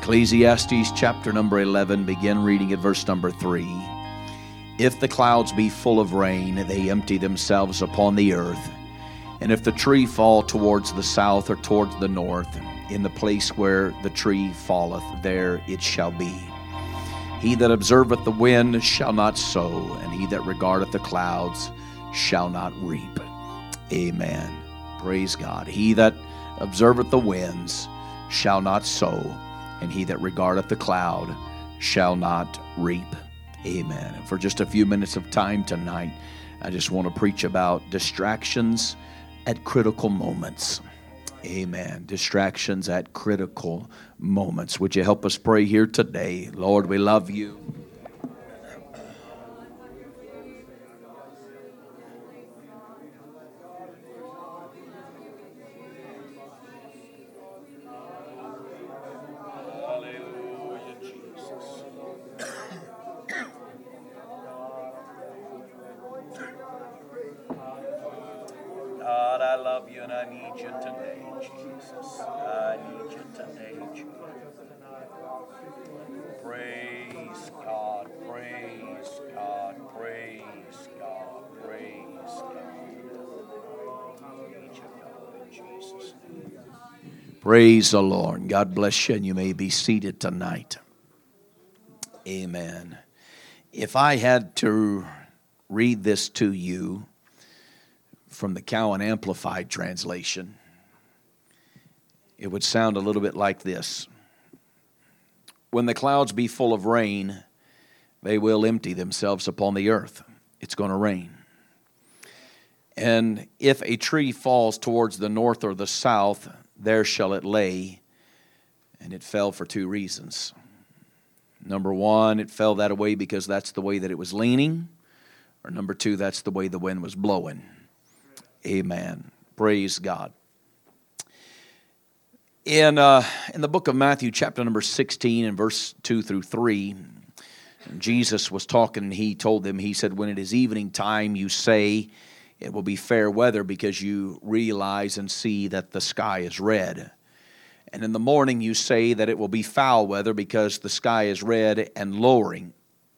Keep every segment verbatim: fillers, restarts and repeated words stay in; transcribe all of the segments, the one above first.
Ecclesiastes chapter number eleven, begin reading at verse number three. If the clouds be full of rain, they empty themselves upon the earth. And if the tree fall towards the south or towards the north, in the place where the tree falleth, there it shall be. He that observeth the wind shall not sow, and he that regardeth the clouds shall not reap. Amen. Praise God. He that observeth the winds shall not sow, and he that regardeth the cloud shall not reap. Amen. And for just a few minutes of time tonight, I just want to preach about distractions at critical moments. Amen. Distractions at critical moments. Would you help us pray here today? Lord, we love you. God, I love you and I need you today, Jesus. I need you today, Jesus. Praise God, praise God, praise God, praise God. I need you, God, in Jesus' name. Praise the Lord. God bless you, and you may be seated tonight. Amen. If I had to read this to you from the Cowan Amplified translation, it would sound a little bit like this. When the clouds be full of rain, they will empty themselves upon the earth. It's going to rain. And if a tree falls towards the north or the south, there shall it lay. And it fell for two reasons. Number one, it fell that way because that's the way that it was leaning. Or number two, that's the way the wind was blowing. Amen. Praise God. In uh, in the book of Matthew, chapter number sixteen, and verse two through three, Jesus was talking, and he told them, he said, when it is evening time, you say it will be fair weather because you realize and see that the sky is red. And in the morning, you say that it will be foul weather because the sky is red and lowering.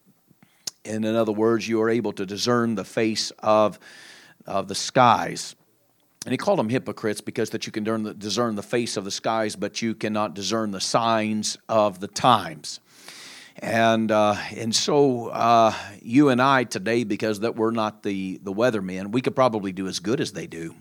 And in other words, you are able to discern the face of of the skies. And he called them hypocrites because that you can discern the, discern the face of the skies, but you cannot discern the signs of the times. And uh, and so uh, you and I today, because that we're not the, the weathermen, we could probably do as good as they do.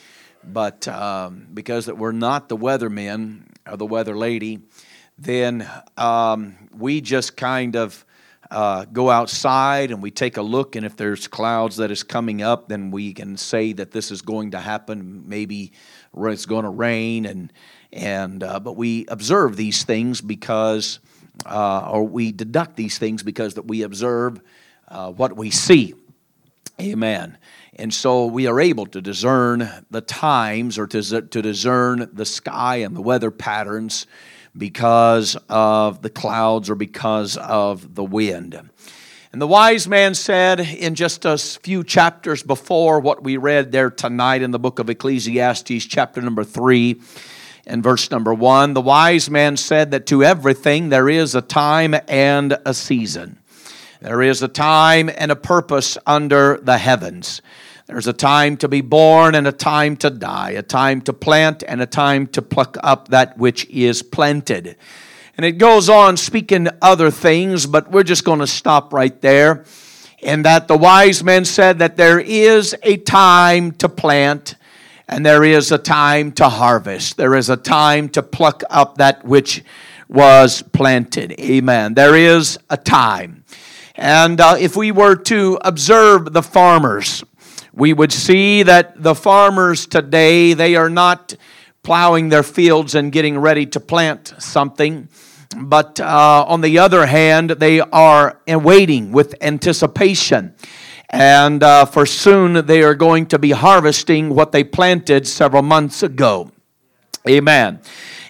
But um, because that we're not the weathermen or the weather lady, then um, we just kind of Uh, go outside and we take a look, and if there's clouds that is coming up, then we can say that this is going to happen. Maybe it's going to rain, and and uh, but we observe these things because, uh, or we deduct these things because that we observe uh, what we see. Amen. And so we are able to discern the times, or to to discern the sky and the weather patterns, because of the clouds or because of the wind. And the wise man said in just a few chapters before what we read there tonight in the book of Ecclesiastes, chapter number three and verse number one, the wise man said that to everything there is a time and a season. There is a time and a purpose under the heavens. There's a time to be born and a time to die, a time to plant and a time to pluck up that which is planted. And it goes on speaking other things, but we're just going to stop right there. And that the wise men said that there is a time to plant and there is a time to harvest. There is a time to pluck up that which was planted. Amen. There is a time. And uh, if we were to observe the farmers, we would see that the farmers today, they are not plowing their fields and getting ready to plant something. But uh, on the other hand, they are waiting with anticipation. And uh, for soon they are going to be harvesting what they planted several months ago. Amen.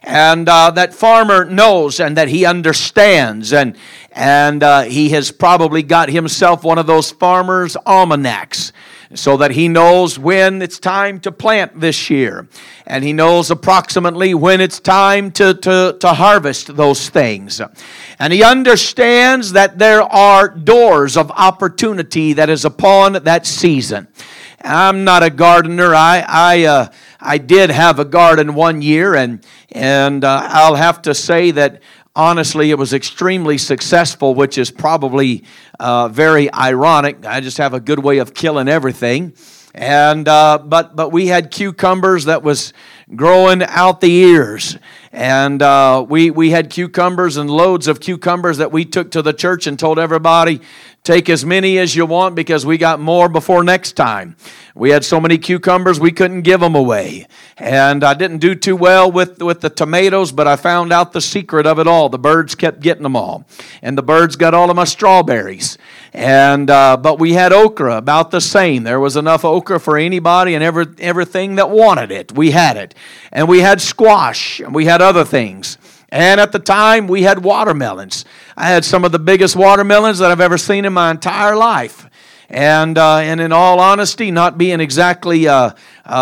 And uh, that farmer knows and that he understands, and and uh, he has probably got himself one of those farmer's almanacs, so that he knows when it's time to plant this year. And he knows approximately when it's time to, to, to harvest those things. And he understands that there are doors of opportunity that is upon that season. I'm not a gardener. I I uh, I did have a garden one year, and and uh, I'll have to say that honestly, it was extremely successful, which is probably uh, very ironic. I just have a good way of killing everything. And uh, but but we had cucumbers that was growing out the ears, and uh, we we had cucumbers and loads of cucumbers that we took to the church and told everybody, take as many as you want because we got more before next time. We had so many cucumbers we couldn't give them away. And I didn't do too well with, with the tomatoes, but I found out the secret of it all. The birds kept getting them all. And the birds got all of my strawberries. And uh, but we had okra, about the same. There was enough okra for anybody and every, everything that wanted it. We had it. And we had squash, and we had other things. And at the time, we had watermelons. I had some of the biggest watermelons that I've ever seen in my entire life. And uh, and in all honesty, not being exactly uh,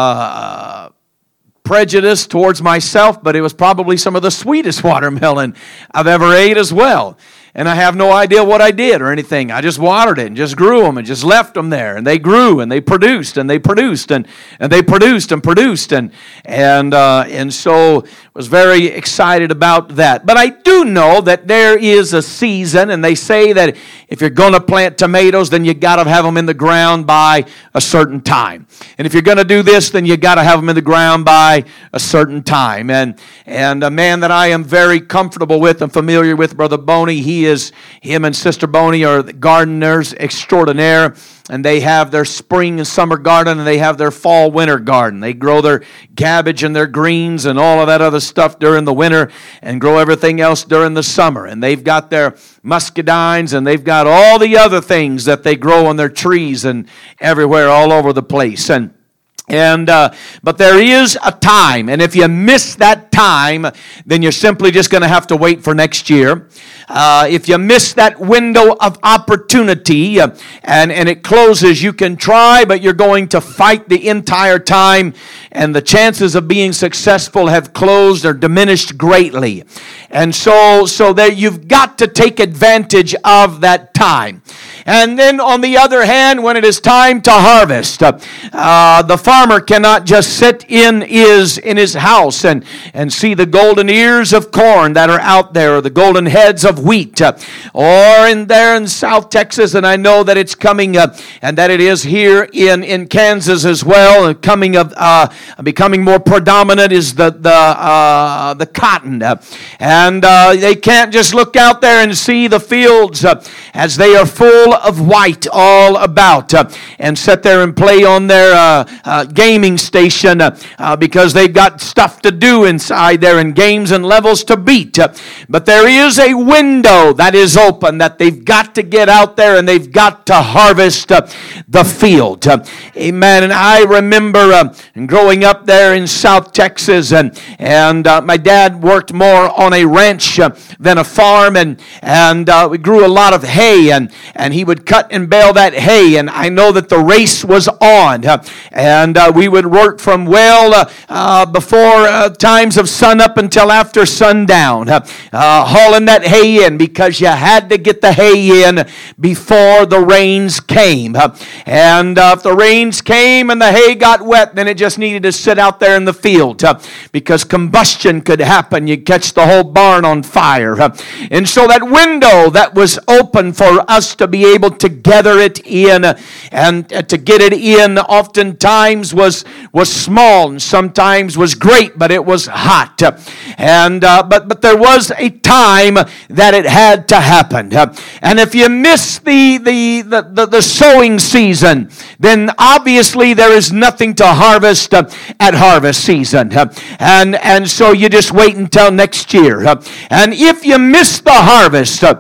uh, prejudiced towards myself, but it was probably some of the sweetest watermelon I've ever ate as well. And I have no idea what I did or anything. I just watered it and just grew them and just left them there. And they grew and they produced and they produced and, and they produced and produced. And and uh, and so was very excited about that. But I do know that there is a season, and they say that if you're going to plant tomatoes, then you got to have them in the ground by a certain time. And if you're going to do this, then you got to have them in the ground by a certain time. And and a man that I am very comfortable with and familiar with, Brother Boney, he is, him and Sister Boney are the gardeners extraordinaire, and they have their spring and summer garden, and they have their fall winter garden. They grow their cabbage and their greens and all of that other stuff during the winter, and grow everything else during the summer. And they've got their muscadines, and they've got all the other things that they grow on their trees and everywhere all over the place. And And uh, but there is a time, and if you miss that time, then you're simply just going to have to wait for next year. Uh, if you miss that window of opportunity uh, and, and it closes, you can try, but you're going to fight the entire time, and the chances of being successful have closed or diminished greatly. And so, so that you've got to take advantage of that time. And then on the other hand, when it is time to harvest, uh, uh, the farmer cannot just sit in his, in his house and, and see the golden ears of corn that are out there, or the golden heads of wheat, uh, or in there in South Texas, and I know that it's coming, uh, and that it is here in, in Kansas as well, and coming of uh, becoming more predominant is the the uh, the cotton, uh, and uh, they can't just look out there and see the fields uh, as they are full of white all about, uh, and sit there and play on their uh, uh, gaming station uh, uh, because they've got stuff to do inside there and games and levels to beat. Uh, but there is a window that is open that they've got to get out there, and they've got to harvest uh, the field. Uh, amen. And I remember uh, growing up there in South Texas, and and uh, my dad worked more on a ranch uh, than a farm, and and uh, we grew a lot of hay, and and he would cut and bale that hay, and I know that the race was on, uh, and uh, we would work from well uh, uh, before uh, times of sun up until after sundown, uh, uh, hauling that hay in, because you had to get the hay in before the rains came, uh, and uh, if the rains came and the hay got wet, then it just needed to sit out there in the field, uh, because combustion could happen. You'd catch the whole barn on fire, uh, and so that window that was open for us to be able to gather it in uh, and uh, to get it in oftentimes was was small, and sometimes was great, but it was hot, uh, and uh, but but there was a time that it had to happen, uh, and if you miss the the, the the the sowing season, then obviously there is nothing to harvest uh, at harvest season, uh, and and so you just wait until next year, uh, and if you miss the harvest, uh,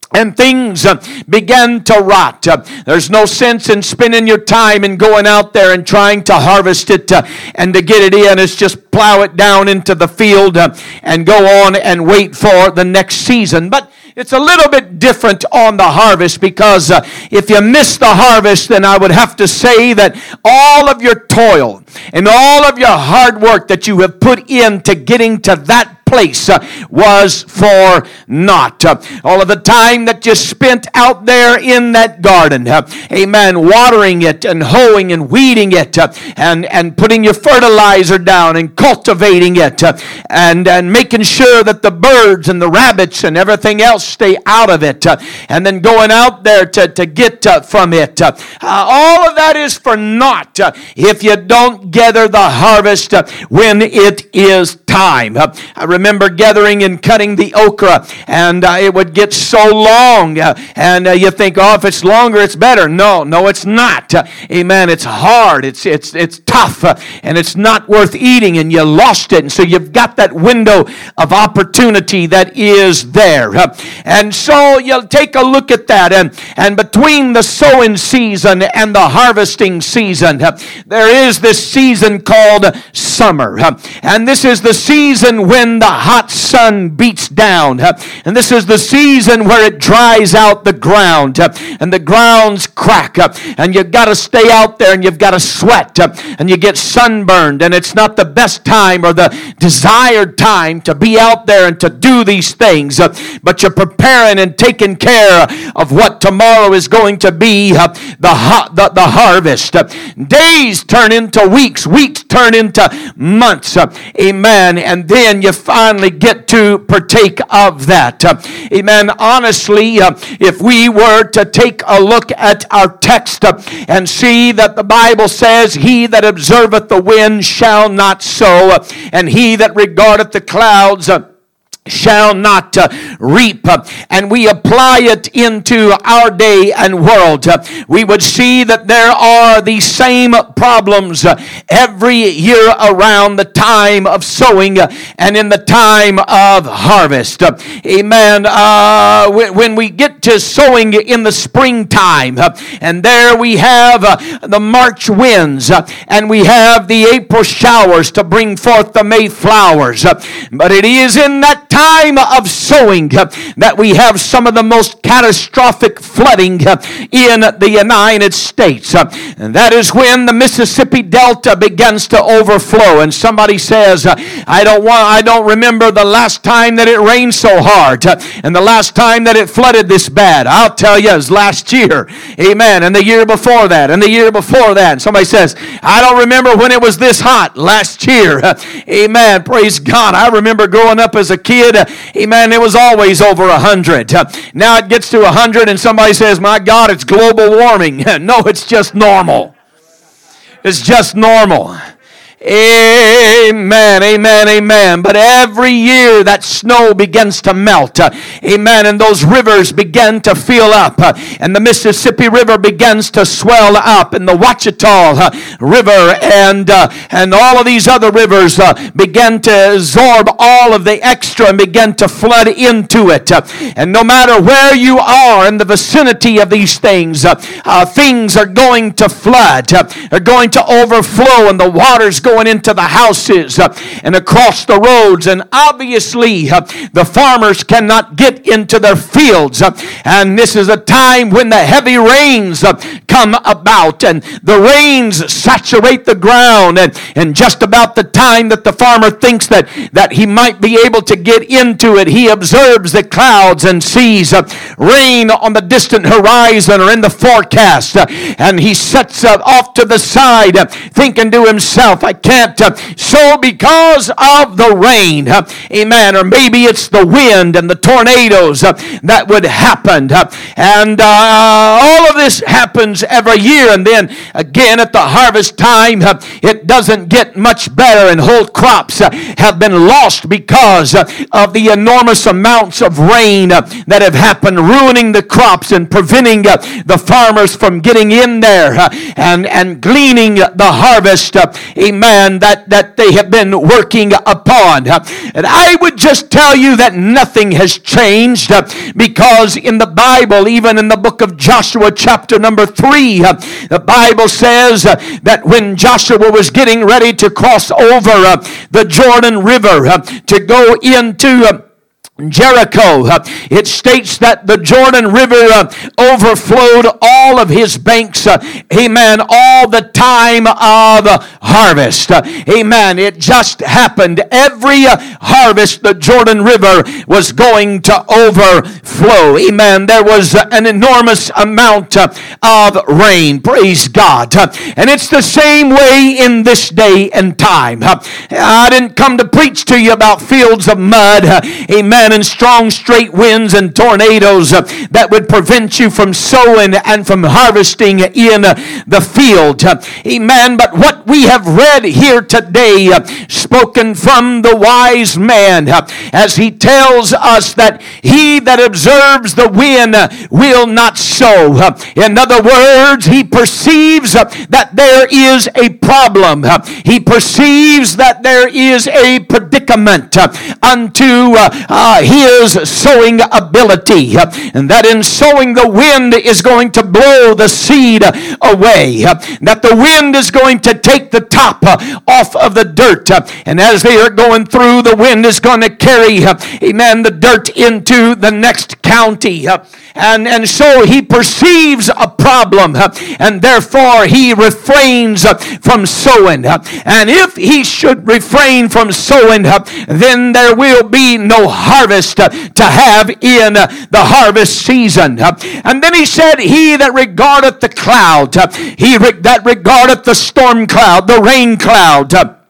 and things uh, began to rot. Uh, there's no sense in spending your time and going out there and trying to harvest it uh, and to get it in. It's just plow it down into the field uh, and go on and wait for the next season. But it's a little bit different on the harvest, because uh, if you miss the harvest, then I would have to say that all of your toil and all of your hard work that you have put into getting to that place uh, was for naught. Uh, all of the time that you spent out there in that garden, uh, amen, watering it and hoeing and weeding it uh, and, and putting your fertilizer down and cultivating it uh, and, and making sure that the birds and the rabbits and everything else stay out of it, uh, and then going out there to, to get uh, from it. Uh, uh, all of that is for naught uh, if you don't gather the harvest uh, when it is time. Uh, I remember gathering and cutting the okra, and uh, it would get so long, uh, and uh, you think, oh, if it's longer, it's better. No, no, it's not. Uh, amen. It's hard. It's it's it's tough, uh, and it's not worth eating, and you lost it. And so you've got that window of opportunity that is there, uh, and so you'll take a look at that, and and between the sowing season and the harvesting season, uh, there is this season called summer, uh, and this is the season when the hot sun beats down, uh, and this is the season where it dries out the ground, uh, and the grounds crack, uh, and you've got to stay out there and you've got to sweat, uh, and you get sunburned, and it's not the best time or the desired time to be out there and to do these things, uh, but you're preparing and taking care of what tomorrow is going to be, uh, the, ha- the the harvest. Uh, days turn into weeks, weeks turn into months, uh, amen, and then you finally get to partake of that. Uh, amen. Honestly, uh, if we were to take a look at our text uh, and see that the Bible says, he that observeth the wind shall not sow, uh, and he that regardeth the clouds uh, shall not uh, reap, uh, and we apply it into our day and world, uh, we would see that there are these same problems uh, every year around the time of sowing uh, and in the time of harvest. Uh, amen. Uh, when we get to sowing in the springtime, uh, and there we have uh, the March winds, uh, and we have the April showers to bring forth the May flowers, uh, but it is in that time time of sowing uh, that we have some of the most catastrophic flooding uh, in the United States. Uh, and that is when the Mississippi Delta begins to overflow. And somebody says, uh, I don't want, I don't remember the last time that it rained so hard uh, and the last time that it flooded this bad. I'll tell you, it was last year. Amen. And the year before that, and the year before that. And somebody says, I don't remember when it was this hot last year. Uh, amen. Praise God. I remember growing up as a kid. Uh, amen. It was always over a hundred. Uh, now it gets to a hundred and somebody says, my God, it's global warming. No, it's just normal. It's just normal. Amen, amen, amen. But every year that snow begins to melt. Uh, amen. And those rivers begin to fill up. Uh, and the Mississippi River begins to swell up. And the Ouachita uh, River and uh, and all of these other rivers uh, begin to absorb all of the extra and begin to flood into it. Uh, and no matter where you are in the vicinity of these things, uh, uh, things are going to flood. Uh, they're going to overflow, and the water's going into the houses uh, and across the roads, and obviously uh, the farmers cannot get into their fields, uh, and this is a time when the heavy rains uh, come about, and the rains saturate the ground, and, and just about the time that the farmer thinks that, that he might be able to get into it, he observes the clouds and sees uh, rain on the distant horizon or in the forecast, uh, and he sets uh, off to the side uh, thinking to himself, I can't uh, sow because of the rain. Uh, amen. Or maybe it's the wind and the tornadoes uh, that would happen. Uh, and uh, all of this happens every year. And then again at the harvest time, uh, it doesn't get much better. And whole crops uh, have been lost because uh, of the enormous amounts of rain uh, that have happened, ruining the crops and preventing uh, the farmers from getting in there uh, and, and gleaning the harvest. Uh, amen. amen, that, that they have been working upon. And I would just tell you that nothing has changed, because in the Bible, even in the book of Joshua chapter number three, the Bible says that when Joshua was getting ready to cross over the Jordan River to go into Jericho, uh, it states that the Jordan River uh, overflowed all of his banks, uh, amen, all the time of uh, harvest. Uh, amen. It just happened. Every uh, harvest, the Jordan River was going to overflow. Amen. There was uh, an enormous amount uh, of rain. Praise God. Uh, and it's the same way in this day and time. Uh, I didn't come to preach to you about fields of mud. Uh, amen. And strong straight winds and tornadoes uh, that would prevent you from sowing and from harvesting in uh, the field. Uh, amen. But what we have read here today, uh, spoken from the wise man, uh, as he tells us that he that observes the wind uh, will not sow. Uh, in other words, he perceives uh, that there is a problem. Uh, he perceives that there is a predicament uh, unto uh, uh, his sowing ability, and that in sowing the wind is going to blow the seed away, that the wind is going to take the top off of the dirt, and as they are going through, the wind is going to carry, amen, the dirt into the next county. And, and so he perceives a problem, and therefore he refrains from sowing. And if he should refrain from sowing, then there will be no harvest to have in the harvest season. And then he said, he that regardeth the cloud, he that regardeth the storm cloud, the rain cloud,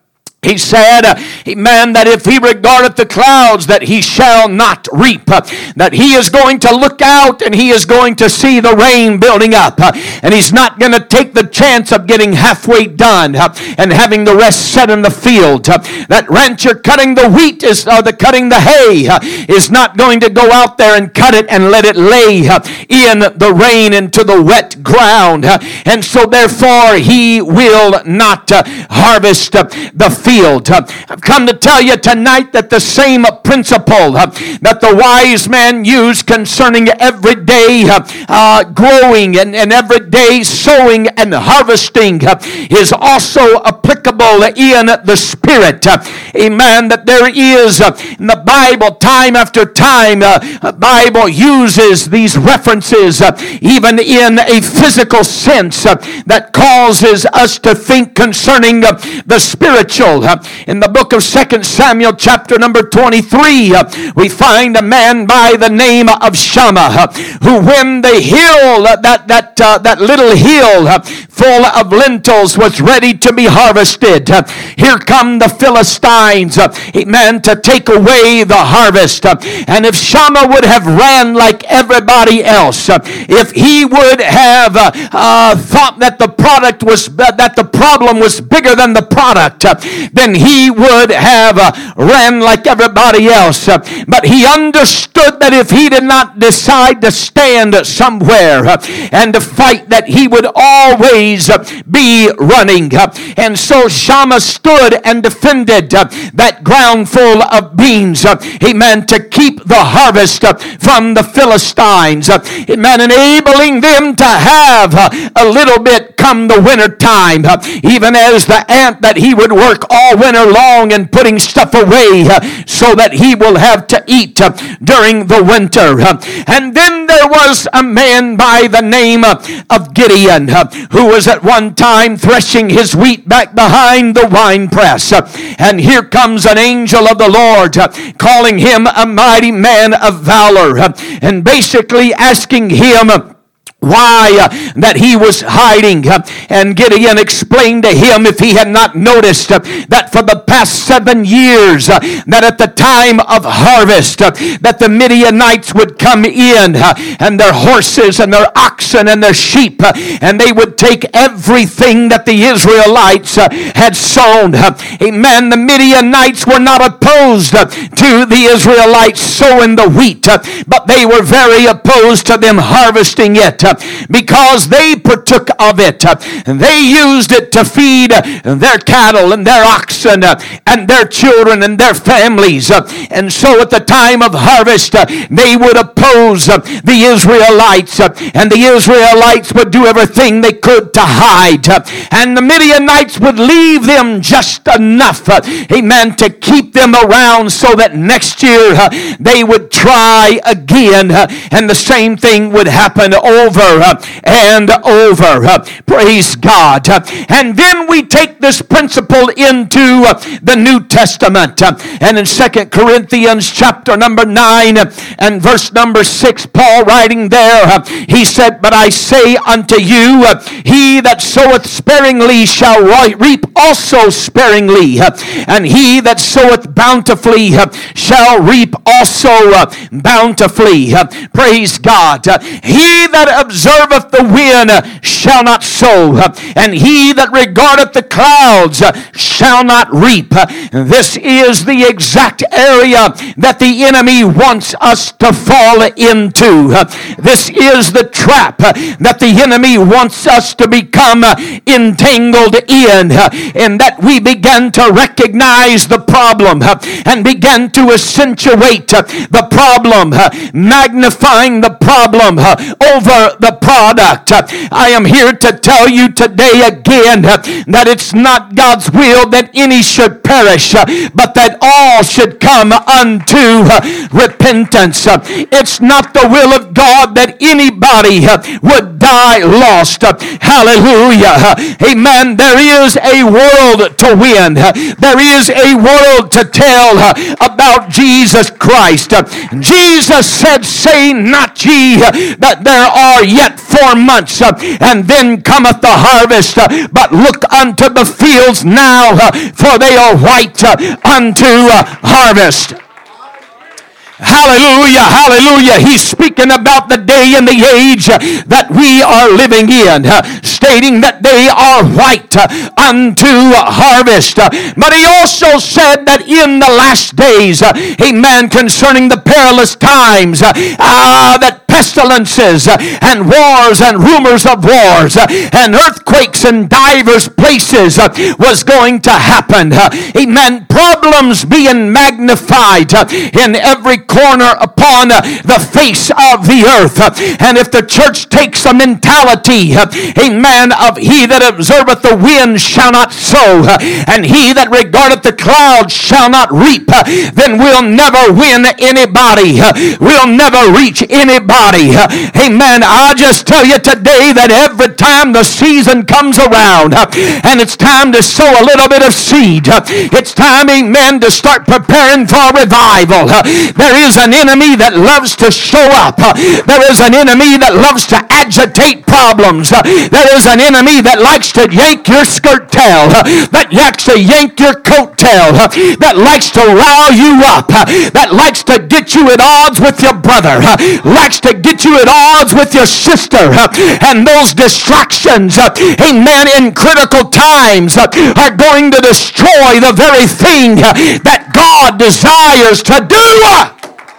he said, amen, that if he regardeth the clouds, that he shall not reap. That he is going to look out and he is going to see the rain building up. And he's not going to take the chance of getting halfway done and having the rest set in the field. That rancher cutting the wheat, is, or the cutting the hay, is not going to go out there and cut it and let it lay in the rain into the wet ground. And so therefore he will not harvest the field. I've come to tell you tonight that the same principle uh, that the wise man used concerning everyday uh, uh, growing and, and everyday sowing and harvesting uh, is also applicable in the Spirit. Uh, amen. That there is uh, in the Bible, time after time, uh, the Bible uses these references uh, even in a physical sense uh, that causes us to think concerning uh, the spiritual. Uh, in the book of Second Samuel chapter number twenty-three, uh, we find a man by the name of Shammah, uh, who when the hill, uh, that that uh, that little hill uh, full of lentils was ready to be harvested, uh, here come the Philistines, uh, amen, to take away the harvest. Uh, and if Shammah would have ran like everybody else, uh, if he would have uh, uh, thought that the product was uh, that the problem was bigger than the product, uh, then he would have uh, ran like everybody else. Uh, but he understood that if he did not decide to stand somewhere uh, and to fight, that he would always uh, be running. Uh, and so Shammah stood and defended uh, that ground full of beans. Uh, amen. To keep the harvest uh, from the Philistines. Uh, amen. Enabling them to have uh, a little bit come the winter time. Uh, even as the ant that he would work all winter long and putting stuff away uh, so that he will have to eat uh, during the winter. Uh, and then there was a man by the name uh, of Gideon uh, who was at one time threshing his wheat back behind the wine press. Uh, and here comes an angel of the Lord uh, calling him a mighty man of valor uh, and basically asking him uh, why uh, that he was hiding. Uh, and Gideon explained to him, if he had not noticed, uh, that for the past seven years, uh, that at the time of harvest, uh, that the Midianites would come in, uh, and their horses and their oxen and their sheep, uh, and they would take everything that the Israelites uh, had sown. Uh, amen. The Midianites were not opposed uh, to the Israelites sowing the wheat, uh, but they were very opposed to them harvesting it. Uh, because they partook of it. They used it to feed their cattle and their oxen and their children and their families. And so at the time of harvest, they would oppose the Israelites, and the Israelites would do everything they could to hide. And the Midianites would leave them just enough, amen, to keep them around so that next year they would try again, and the same thing would happen over and over. Praise God. And then we take this principle into the New Testament. And in Second Corinthians chapter number nine and verse number six, Paul writing there, he said, "But I say unto you, he that soweth sparingly shall reap also sparingly, and he that soweth bountifully shall reap also bountifully." Praise God. "He that observeth the wind shall not sow, and he that regardeth the clouds shall not reap." This is the exact area that the enemy wants us to fall into. This is the trap that the enemy wants us to become entangled in, and that we begin to recognize the problem and begin to accentuate the problem, magnifying the problem over the product. I am here to tell you today again that it's not God's will that any should perish, but that all should come unto repentance. It's not the will of God that anybody would die lost. Hallelujah. Amen. There is a world to win. There is a world to tell about Jesus Christ. Jesus said, "Say not ye that there are yet four months, and then cometh the harvest, but look unto the fields now, for they are white unto harvest." Hallelujah, hallelujah. He's speaking about the day and the age that we are living in, stating that they are white unto harvest. But he also said that in the last days, amen, concerning the perilous times, uh, that pestilences and wars and rumors of wars and earthquakes in divers places was going to happen. Amen. Problems being magnified in every corner upon the face of the earth. And if the church takes a mentality, amen, of he that observeth the wind shall not sow, and he that regardeth the clouds shall not reap, then we'll never win anybody. We'll never reach anybody. Amen. I just tell you today that every time the season comes around and it's time to sow a little bit of seed, it's time, amen, to start preparing for revival. There is an enemy that loves to show up. There is an enemy that loves to agitate problems. There is an enemy that likes to yank your skirt tail, that likes to yank your coat tail, that likes to rile you up, that likes to get you at odds with your brother, likes to get you at odds with your sister. And those distractions, amen, in critical times are going to destroy the very thing that God desires to do.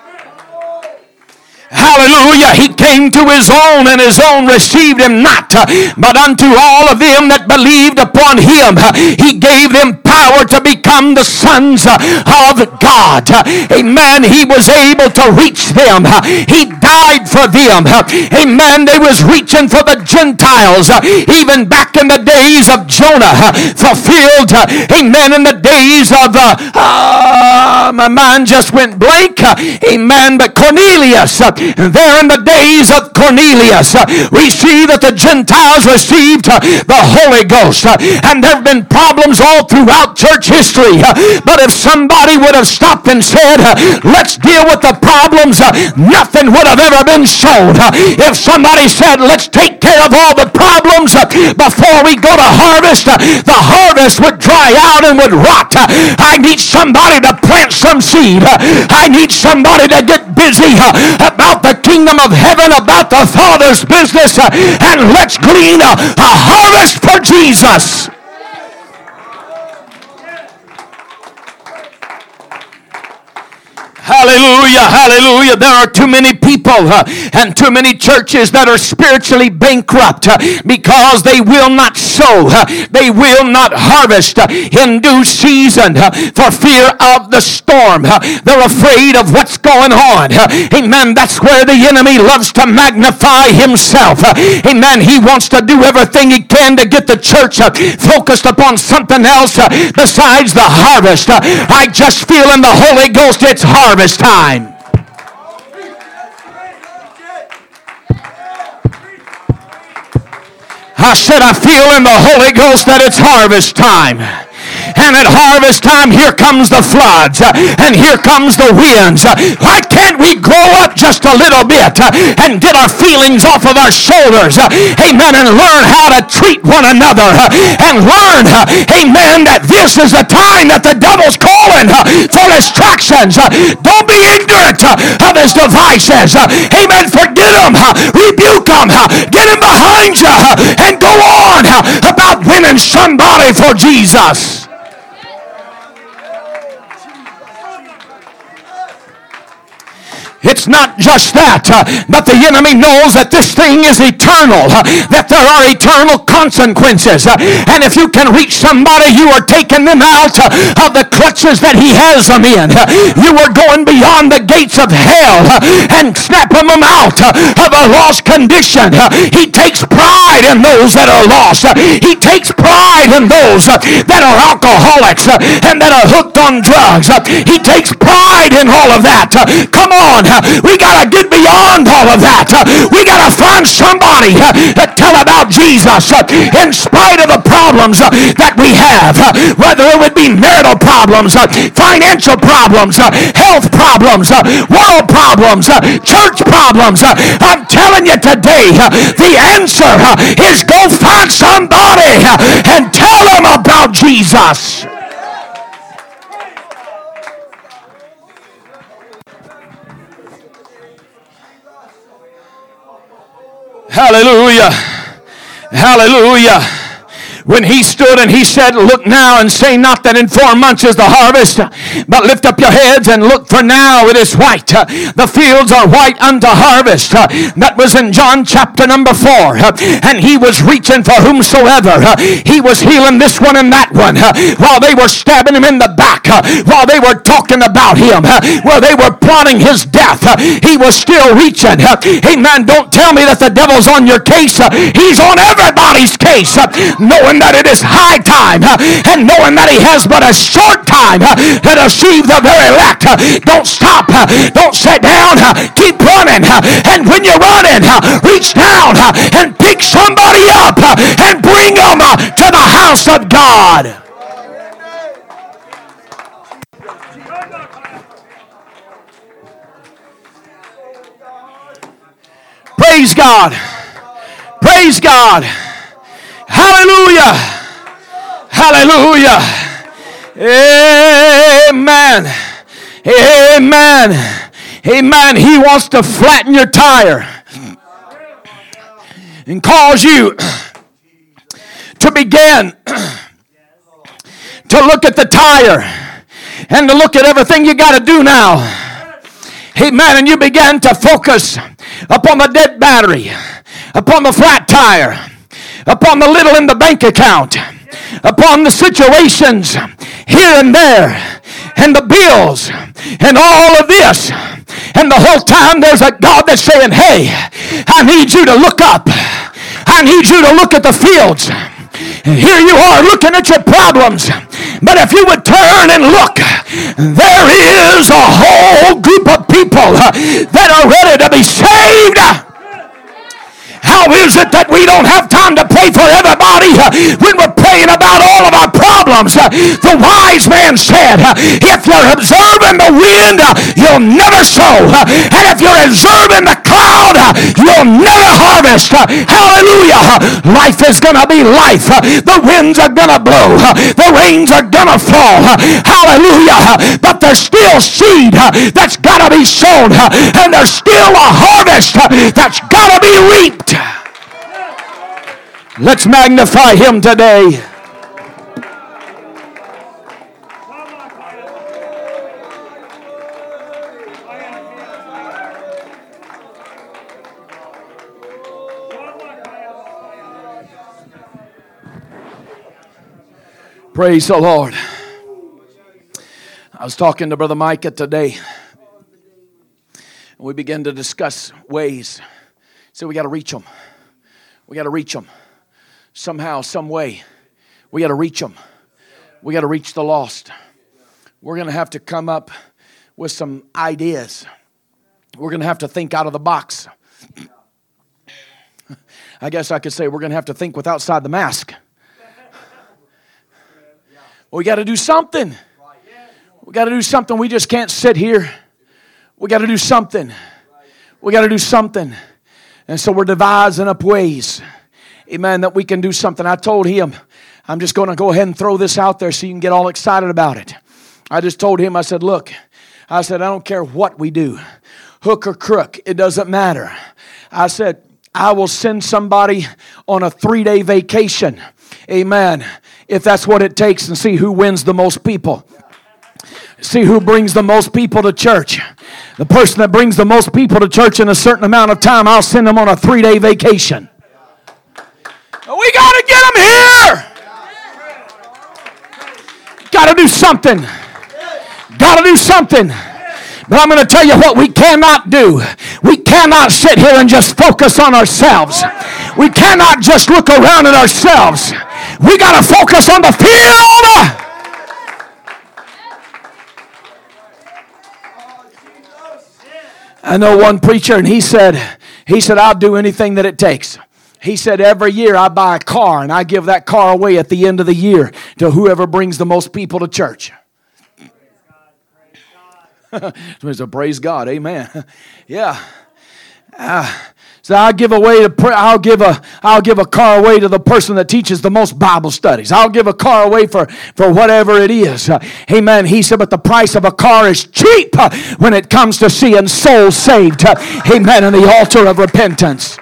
Hallelujah. He came to his own, and his own received him not. But unto all of them that believed upon him, he gave them power to become the sons of God. Amen. He was able to reach them. He died for them. Amen. They was reaching for the Gentiles, even back in the days of Jonah, fulfilled, amen, in the days of, uh, uh, my mind just went blank. Amen. But Cornelius, there in the days of Cornelius, uh, we see that the Gentiles received uh, the Holy Ghost, uh, and there have been problems all throughout church history, uh, but if somebody would have stopped and said, uh, let's deal with the problems, uh, nothing would have ever been shown. Uh, if somebody said, let's take care of all the problems uh, before we go to harvest, uh, the harvest would dry out and would rot. Uh, I need somebody to plant some seed. Uh, I need somebody to get busy uh, about the kingdom of heaven, about the Father's business, uh, and let's glean a, a harvest for Jesus. Hallelujah. Hallelujah, hallelujah. There are too many people uh, and too many churches that are spiritually bankrupt uh, because they will not sow. Uh, they will not harvest uh, in due season uh, for fear of the storm. Uh, they're afraid of what's going on. Uh, amen. That's where the enemy loves to magnify himself. Uh, amen. He wants to do everything he can to get the church uh, focused upon something else uh, besides the harvest. Uh, I just feel in the Holy Ghost it's harvest time. I said I feel in the Holy Ghost that it's harvest time. And at harvest time, here comes the floods, uh, and here comes the winds. Uh, why can't we grow up just a little bit uh, and get our feelings off of our shoulders? Uh, amen. And learn how to treat one another. Uh, and learn, uh, amen, that this is the time that the devil's calling uh, for distractions. Uh, don't be ignorant uh, of his devices. Uh, amen. Forget them. Uh, rebuke them. Uh, get him behind you. Uh, and go on uh, about winning somebody for Jesus. It's not just that, uh, but the enemy knows that this thing is eternal, uh, that there are eternal consequences. Uh, and if you can reach somebody, you are taking them out uh, of the clutches that he has them in. Uh, you are going beyond the gates of hell uh, and snapping them out uh, of a lost condition. Uh, he takes pride in those that are lost. Uh, he takes pride in those uh, that are alcoholics uh, and that are hooked on drugs. Uh, he takes pride in all of that. Uh, come on. Uh, We got to get beyond all of that. Uh, we got to find somebody uh, to tell about Jesus uh, in spite of the problems uh, that we have. Uh, whether it would be marital problems, uh, financial problems, uh, health problems, uh, world problems, uh, church problems. Uh, I'm telling you today, uh, the answer uh, is go find somebody uh, and tell them about Jesus. Hallelujah. Hallelujah. When he stood and he said, look now and say not that in four months is the harvest, but lift up your heads and look, for now it is white. The fields are white unto harvest. That was in John chapter number four. And he was reaching for whomsoever. He was healing this one and that one while they were stabbing him in the back, while they were talking about him, while they were plotting his death. He was still reaching. Amen. Don't tell me that the devil's on your case. He's on everybody's case. Knowing that it is high time uh, and knowing that he has but a short time uh, to deceive the very elect. Uh, don't stop. Uh, don't sit down. Uh, keep running. Uh, and when you're running, uh, reach down uh, and pick somebody up uh, and bring them uh, to the house of God. Praise God. Praise God. Hallelujah. Hallelujah. Amen. Amen. Amen. He wants to flatten your tire and cause you to begin to look at the tire and to look at everything you got to do now. Amen. And you begin to focus upon the dead battery, upon the flat tire, upon the little in the bank account, upon the situations here and there, and the bills, and all of this. And the whole time there's a God that's saying, hey, I need you to look up. I need you to look at the fields. And here you are looking at your problems. But if you would turn and look, there is a whole group of people that are ready to be saved. How is it that we don't have time to pray for everybody uh, when we're praying about all of our problems? Uh, the wise man said, uh, if you're observing the wind, uh, you'll never sow. Uh, and if you're observing the cloud, uh, you'll never harvest. Uh, hallelujah. Uh, life is going to be life. Uh, the winds are going to blow. Uh, the rains are going to fall. Uh, hallelujah. Uh, but there's still seed uh, that's got to be sown. Uh, and there's still a harvest uh, that's got to be reaped. Let's magnify him today. Praise the Lord. I was talking to Brother Micah today, and we began to discuss ways. So we got to reach them. We got to reach them. Somehow, some way, we got to reach them. We got to reach the lost. We're going to have to come up with some ideas. We're going to have to think out of the box. I guess I could say we're going to have to think with outside the mask. We got to do something. We got to do something. We just can't sit here. We got to do something. We got to do something. And so we're devising up ways, amen, that we can do something. I told him, I'm just going to go ahead and throw this out there so you can get all excited about it. I just told him, I said, look, I said, I don't care what we do, hook or crook, it doesn't matter. I said, I will send somebody on a three-day vacation, amen, if that's what it takes, and see who wins the most people. See who brings the most people to church. The person that brings the most people to church in a certain amount of time, I'll send them on a three-day vacation. We got to get them here. Got to do something. Got to do something. But I'm going to tell you what we cannot do. We cannot sit here and just focus on ourselves. We cannot just look around at ourselves. We got to focus on the field. I know one preacher, and he said, he said, I'll do anything that it takes. He said, every year I buy a car, and I give that car away at the end of the year to whoever brings the most people to church. So praise God, amen. Yeah. Uh, so I'll give away to I'll give a I'll give a car away to the person that teaches the most Bible studies. I'll give a car away for, for whatever it is. Uh, amen. He said, but the price of a car is cheap uh, when it comes to seeing souls saved. Uh, amen. On the altar of repentance.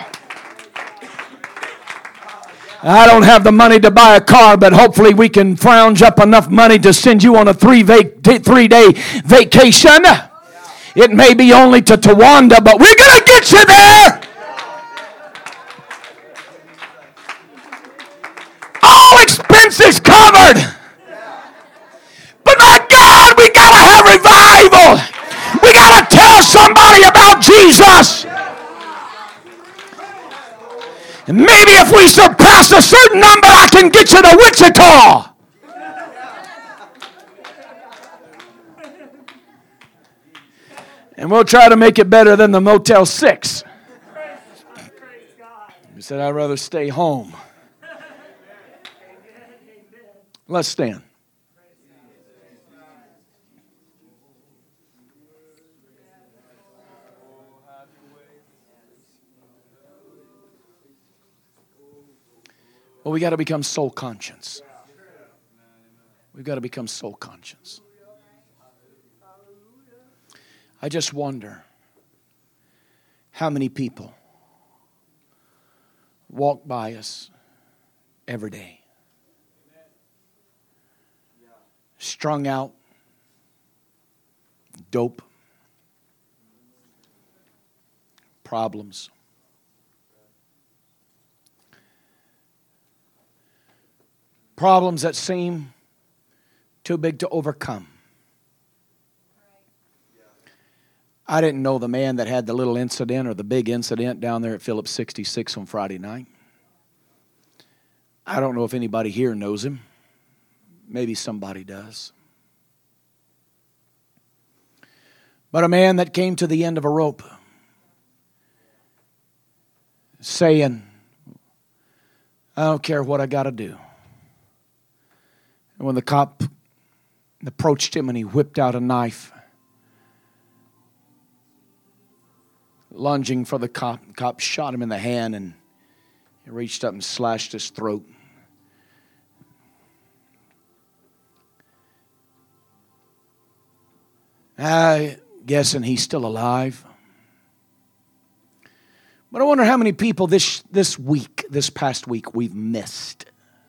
I don't have the money to buy a car, but hopefully we can scrounge up enough money to send you on a three vac- three-day vacation. It may be only to Tawanda, but we're going to get you there. All expenses covered. But my God, we got to have revival. We got to tell somebody about Jesus. And maybe if we surpass a certain number, I can get you to Wichita. And we'll try to make it better than the Motel six. He said, I'd rather stay home. Let's stand. Well, we got to become soul conscious. We've got to become soul conscious. I just wonder how many people walk by us every day, strung out, dope, problems. Problems that seem too big to overcome. I didn't know the man that had the little incident or the big incident down there at Phillips sixty-six on Friday night. I don't know if anybody here knows him. Maybe somebody does. But a man that came to the end of a rope saying, I don't care what I got to do. And when the cop approached him and he whipped out a knife, lunging for the cop, the cop shot him in the hand and he reached up and slashed his throat. I'm guessing he's still alive. But I wonder how many people this, this week, this past week, we've missed.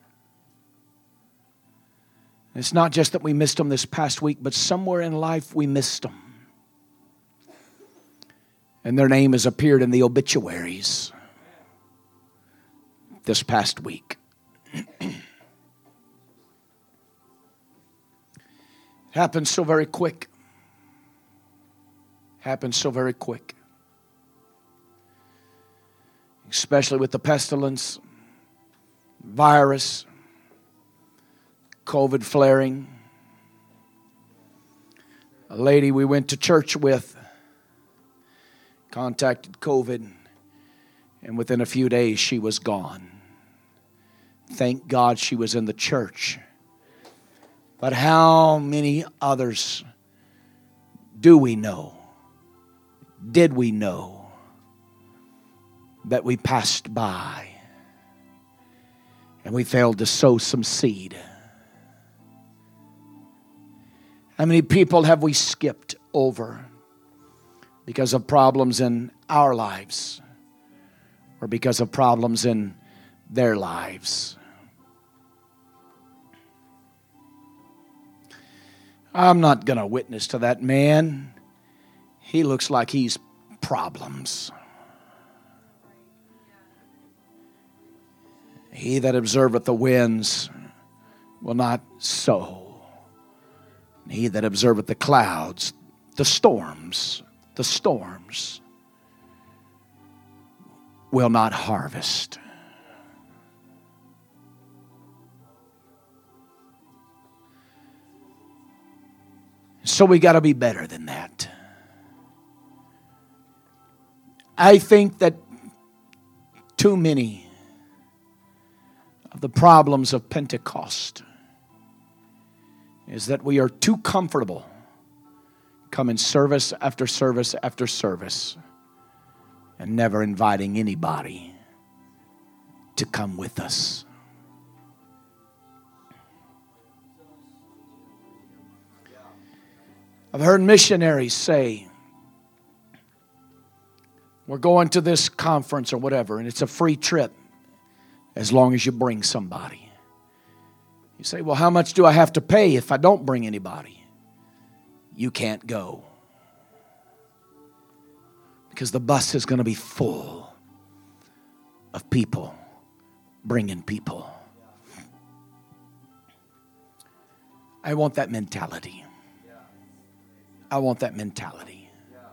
It's not just that we missed them this past week, but somewhere in life we missed them. And their name has appeared in the obituaries this past week. Happens so very quick. Happens so very quick. Especially with the pestilence, virus, COVID flaring. A lady we went to church with contacted COVID, and within a few days she was gone. Thank God she was in the church. But how many others do we know? Did we know that we passed by and we failed to sow some seed? How many people have we skipped over because of problems in our lives or because of problems in their lives? I'm not going to witness to that man. He looks like he's problems. He that observeth the winds will not sow. He that observeth the clouds, the storms, the storms, will not harvest. So we got to be better than that. I think that too many of the problems of Pentecost is that we are too comfortable coming service after service after service and never inviting anybody to come with us. I've heard missionaries say, we're going to this conference or whatever, and it's a free trip as long as you bring somebody. You say, well, how much do I have to pay if I don't bring anybody? You can't go. Because the bus is going to be full of people bringing people. I want that mentality. I want that mentality.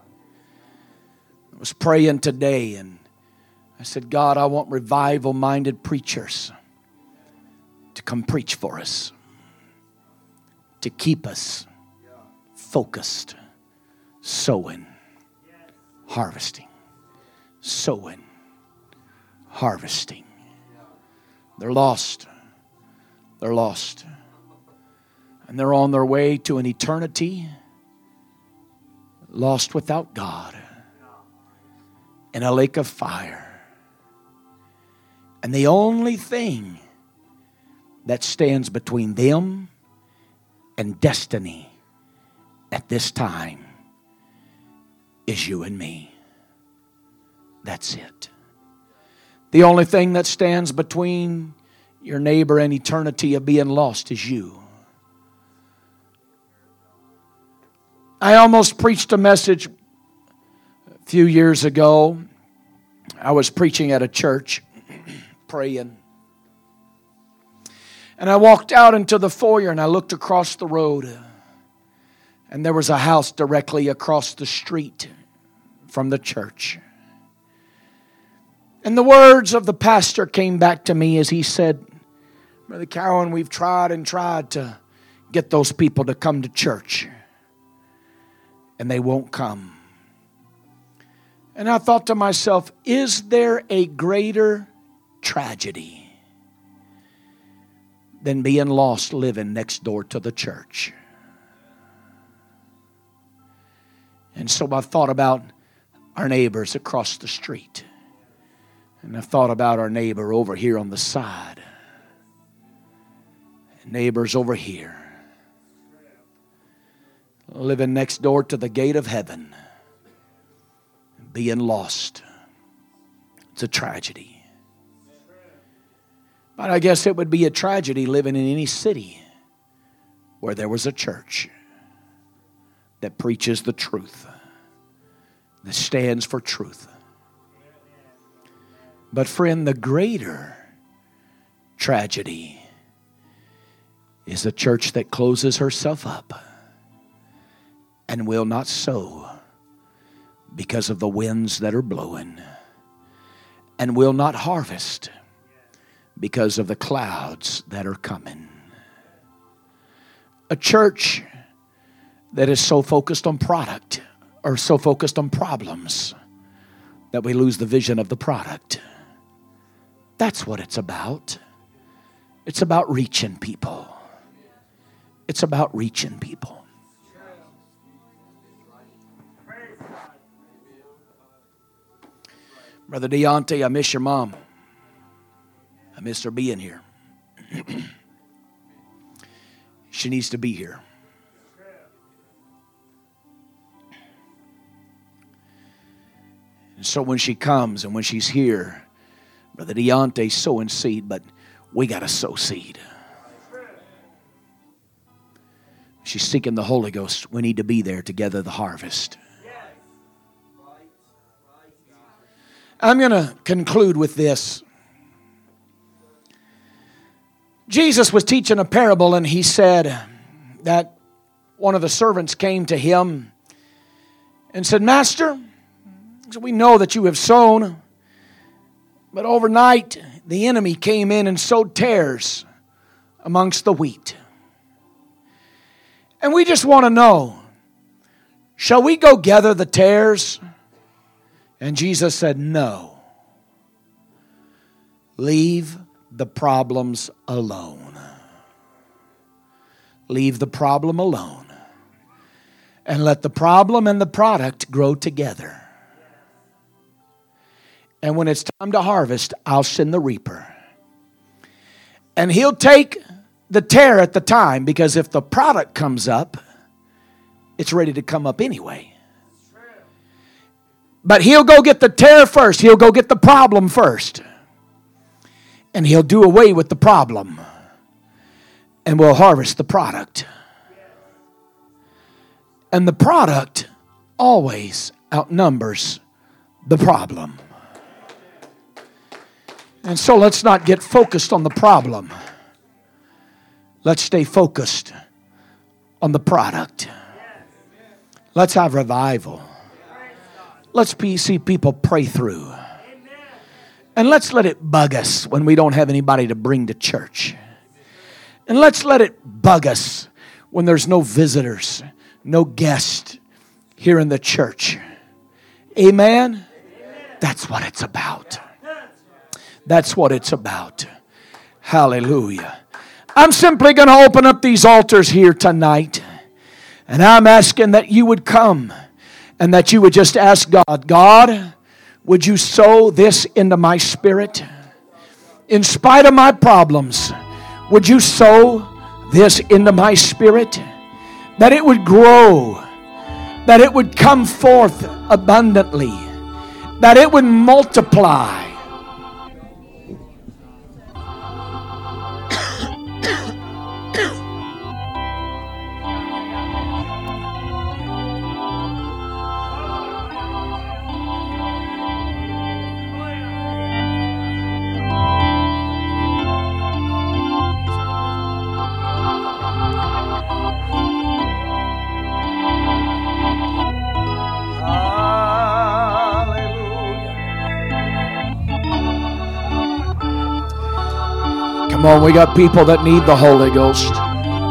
I was praying today and I said, God, I want revival-minded preachers to come preach for us, to keep us focused, sowing, harvesting, sowing, harvesting. They're lost. They're lost. And they're on their way to an eternity lost without God in a lake of fire. And the only thing that stands between them and destiny at this time is you and me. That's it. The only thing that stands between your neighbor and eternity of being lost is you. I almost preached a message a few years ago. I was preaching at a church, praying. And I walked out into the foyer and I looked across the road. And there was a house directly across the street from the church. And the words of the pastor came back to me as he said, Brother Cowan, we've tried and tried to get those people to come to church. And they won't come. And I thought to myself, is there a greater tragedy than being lost living next door to the church? And so I thought about our neighbors across the street. And I thought about our neighbor over here on the side. Neighbors over here. Living next door to the gate of heaven. Being lost. It's a tragedy. But I guess it would be a tragedy living in any city where there was a church that preaches the truth, that stands for truth. But friend, the greater tragedy is a church that closes herself up and will not sow because of the winds that are blowing, and will not harvest because of the clouds that are coming. A church that is so focused on product or so focused on problems that we lose the vision of the product. That's what it's about. It's about reaching people. It's about reaching people. Brother Deontay, I miss your mom. I miss her being here. She needs to be here. And so when she comes and when she's here, Brother Deontay's sowing seed, but we got to sow seed. She's seeking the Holy Ghost. We need to be there to gather the harvest. I'm going to conclude with this. Jesus was teaching a parable, and he said that one of the servants came to him and said, Master, we know that you have sown, but overnight the enemy came in and sowed tares amongst the wheat. And we just want to know, shall we go gather the tares? And Jesus said, no. Leave the problems alone. Leave the problem alone. And let the problem and the product grow together. And when it's time to harvest, I'll send the reaper. And he'll take the tare at the time, because if the product comes up, it's ready to come up anyway. But he'll go get the tare first. He'll go get the problem first. And he'll do away with the problem. And we'll harvest the product. And the product always outnumbers the problem. And so let's not get focused on the problem. Let's stay focused on the product. Let's have revival. Let's see people pray through. And let's let it bug us when we don't have anybody to bring to church. And let's let it bug us when there's no visitors, no guests here in the church. Amen? That's what it's about. That's what it's about. Hallelujah. I'm simply going to open up these altars here tonight. And I'm asking that you would come and that you would just ask God, God, would you sow this into my spirit? In spite of my problems, would you sow this into my spirit? That it would grow, that it would come forth abundantly, that it would multiply. Come on, we got people that need the Holy Ghost.